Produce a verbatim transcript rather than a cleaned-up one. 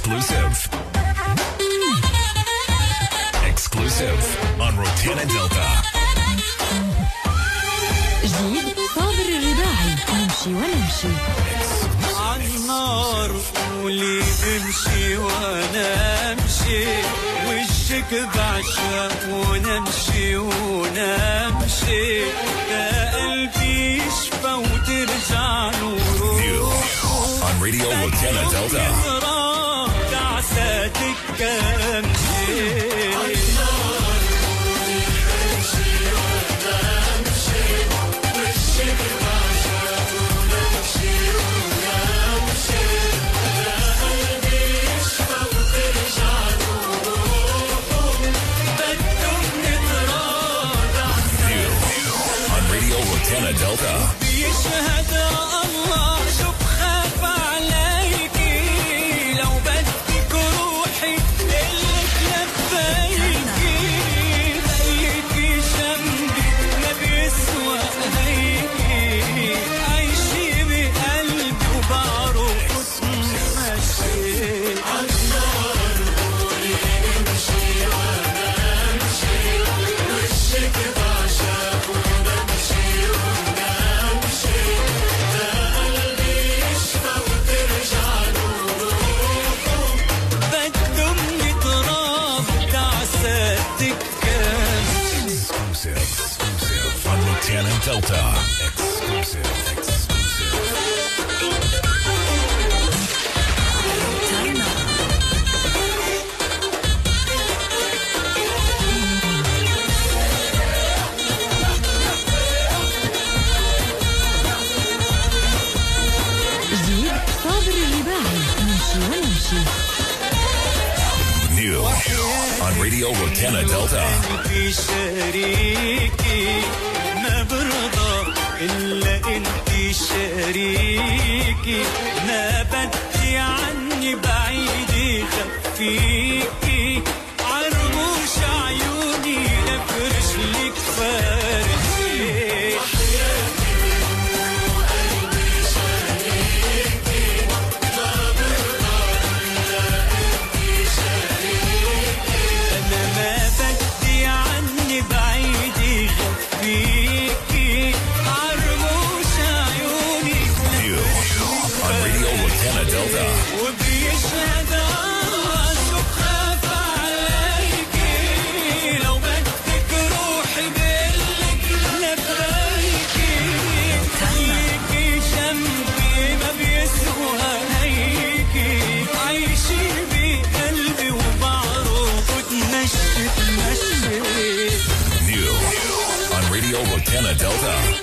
Exclusive. Exclusive on Rotana Delta. جديد صابر الرباعي نمشي ونمشي. عالنار قولي امشي وانا امشي وشك بعشق ونمشي ونمشي يا قلبي يشفى وترجع نوره. On Radio Rotana Delta. تعساتك كمشي Delta. يشهد الله شو بخاف عليكي لو بدك روحي إلك لبيكي خليكي جنبي ما بيسوى هيكي عايشي بقلبي وبعرف ماشي عالنار قولي امشي وانا امشي وشك بعشق on Rotana Delta. Exclusive, exclusive. جديد صابر الرباعي نمشي ونمشي. New on Radio Rotana Delta. في شريكي ما برضى إلا انتي شريكي ما بدي عني بعيدي خفيكي عرموش عيوني لفرش لك فارسي وبيشهد الله شو بخاف عليكي لو بدك روحي بقلك لبيكي خليكي جنبي ما بيسوى هيكي عايشي بقلبي وبعرف وتمشي تمشي. New on Radio Rotana Delta.